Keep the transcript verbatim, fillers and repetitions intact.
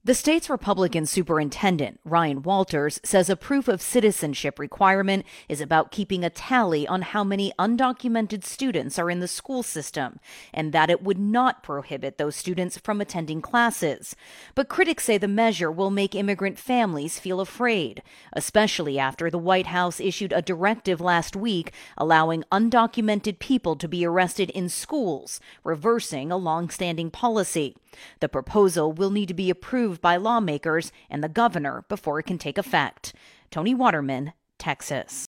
The state's Republican superintendent, Ryan Walters, says a proof of citizenship requirement is about keeping a tally on how many undocumented students are in the school system, and that it would not prohibit those students from attending classes. But critics say the measure will make immigrant families feel afraid, especially after the White House issued a directive last week allowing undocumented people to be arrested in schools, reversing a long-standing policy. The proposal will need to be approved by lawmakers and the governor before it can take effect. Tony Waterman, Texas.